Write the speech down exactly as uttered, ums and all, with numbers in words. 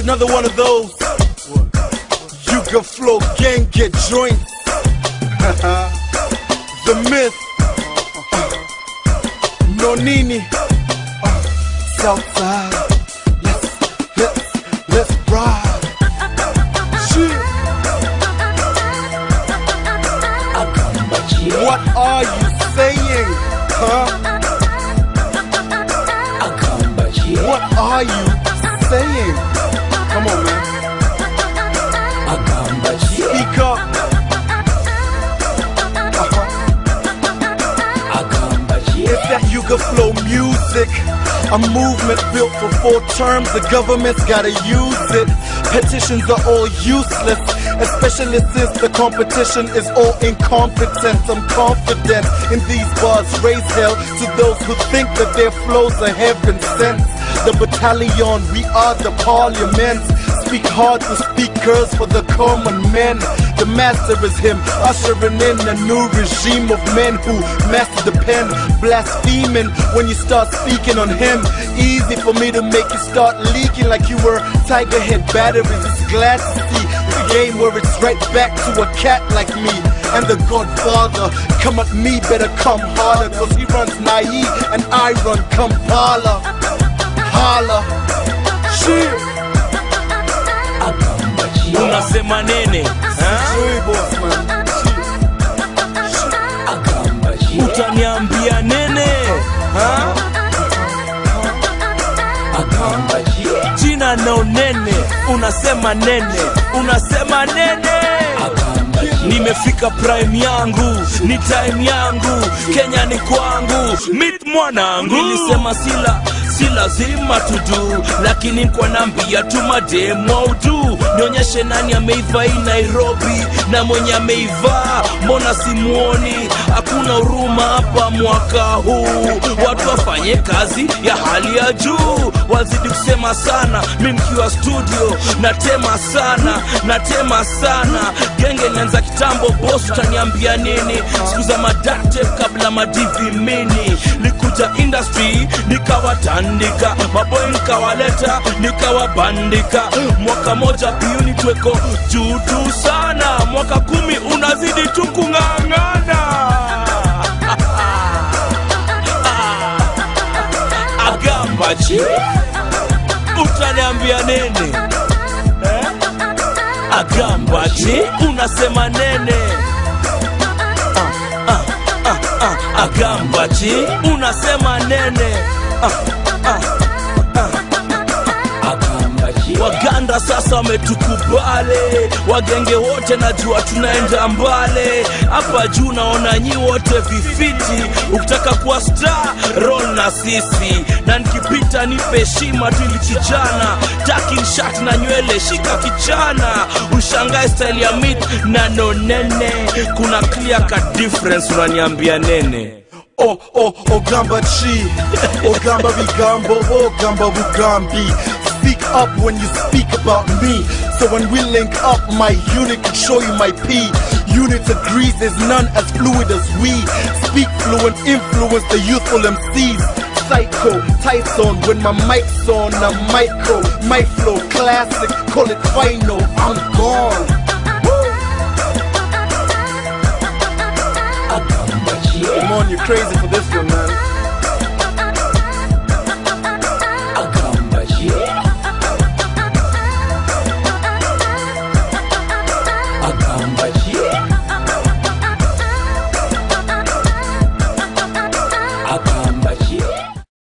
Another one of those. Yuga Flow gang get joint. The myth. Nonini. Southside. Let's, let's, let's ride. Shit. What are you saying, huh? What are you saying? Come on, man. Speak up. Uh-huh. It's that Yuga Flow music. A movement built for four terms. The government's gotta use it. Petitions are all useless, especially since the competition is all incompetent. I'm confident in these bars. Raise hell to those who think that their flows are heaven sent. The battalion, we are the parliament. Speak hard to speakers for the common men. The master is him, ushering in a new regime of men who master the pen. Blaspheming when you start speaking on him. Easy for me to make you start leaking like you were tiger head batteries. It's glad to see the game where it's right back to a cat like me. And the Godfather, come at me, better come harder. Cause he runs naive and I run Kampala. Holla, shit. Unasema nene? Utaniambia nene? Ha? Jina no nene, unasema nene, unasema nene. Nimefika prime yangu, ni time yangu, Kenya ni kwangu, meet mwanangu. Nilisema sila si lazima tudu, lakini kwa nambia tu mademo udu. Nionyeshe nani ameiva hii Nairobi, na mwenye ameiva mbona simuoni. Hakuna huruma hapa mwaka huu, watu wafanye kazi ya hali ya juu. Wazidi kusema sana, mimi nikiwa studio natema sana, natema sana. Genge nianza kitambo, boss utaniambia nini? Siku za madate kabla madivi mini. Likuja industry nikawatandika, maboy nikawaleta nikawabandika. Mwaka moja piuni tweko juu tu sana, mwaka kumi unazidi tu kung'ang'ana. Agambachi, utaniambia nini? Eh? Agambachi, unasema nene? Ah, ah, ah, ah. Agambachi, unasema nene? Ah, ah, ah. Waganda sasa wametukubale, wagenge wote najua tunaenda mbale. Hapa juu naona nyi wote vifiti, ukitaka kuwa star roll na sisi. Na nikipita nipe heshima tu ilichichana, taking shot na nywele shika kichana. Ushangae style ya meat na no nene, kuna clear cut difference unaniambia nene. Oh, oh, oh, gamba chi, oh, gamba bigambo, oh, gamba bugambi. Speak up when you speak about me. So when we link up, my unit can show you my P. Unit agrees there's none as fluid as we. Speak fluent, influence the youthful M Cs. Psycho, Tyson, when my mic's on, I'm micro. My flow, classic, call it final, I'm gone. Come on, you're crazy for this one, man.